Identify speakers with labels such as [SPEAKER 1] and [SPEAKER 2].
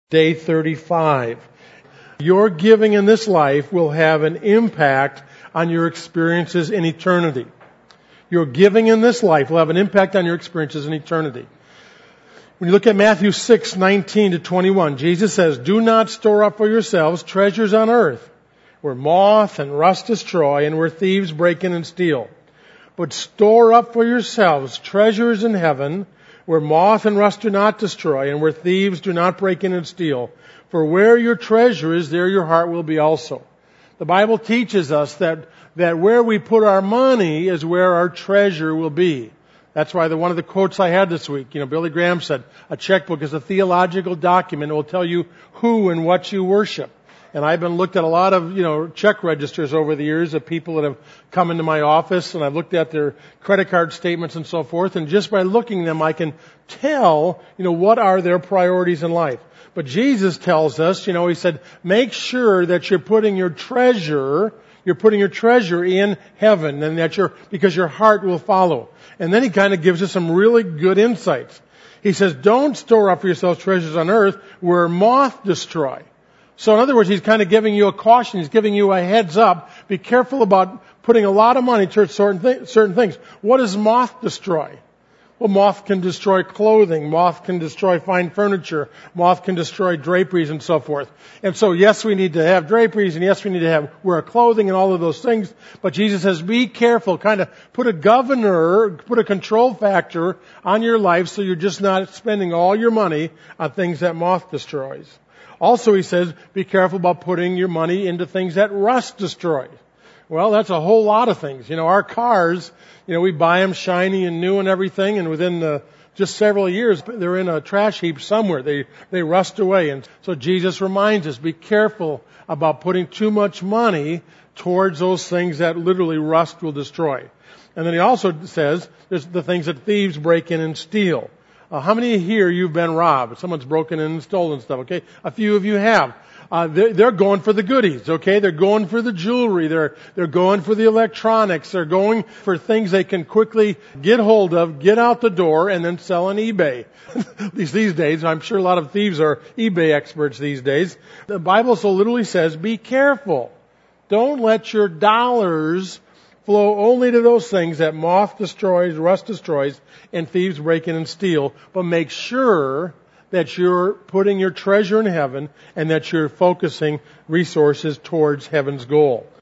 [SPEAKER 1] Day 35. Your giving in this life will have an impact on your experiences in eternity. Your giving in this life will have an impact on your experiences in eternity. When you look at Matthew 6:19-21, Jesus says, "Do not store up for yourselves treasures on earth, where moth and rust destroy and where thieves break in and steal. But store up for yourselves treasures in heaven, where moth and rust do not destroy, and where thieves do not break in and steal. For where your treasure is, there your heart will be also." The Bible teaches us that where we put our money is where our treasure will be. That's why one of the quotes I had this week, Billy Graham said, a checkbook is a theological document. It will tell you who and what you worship. And I've been looked at a lot of, check registers over the years of people that have come into my office, and I've looked at their credit card statements and so forth, and just by looking at them, I can tell, what are their priorities in life. But Jesus tells us, he said, make sure that you're putting your treasure in heaven, and because your heart will follow. And then he kind of gives us some really good insights. He says, don't store up for yourselves treasures on earth where moth destroy. So in other words, he's kind of giving you a caution. He's giving you a heads up. Be careful about putting a lot of money towards certain things. What does moth destroy? Well, moth can destroy clothing. Moth can destroy fine furniture. Moth can destroy draperies and so forth. And so, yes, we need to have draperies, and yes, we need to wear clothing and all of those things. But Jesus says, be careful. Kind of put a control factor on your life so you're just not spending all your money on things that moth destroys. Also, he says, be careful about putting your money into things that rust destroys. Well, that's a whole lot of things. Our cars, we buy them shiny and new and everything, and within just several years, they're in a trash heap somewhere. They rust away. And so Jesus reminds us, be careful about putting too much money towards those things that literally rust will destroy. And then he also says, there's the things that thieves break in and steal. How many here you've been robbed? Someone's broken in and stolen stuff, okay? A few of you have. They're going for the goodies, okay? They're going for the jewelry. They're going for the electronics. They're going for things they can quickly get hold of, get out the door, and then sell on eBay. These days, I'm sure a lot of thieves are eBay experts these days. The Bible so literally says, be careful. Don't let your dollars flow only to those things that moth destroys, rust destroys, and thieves break in and steal. But make sure that you're putting your treasure in heaven and that you're focusing resources towards heaven's goal.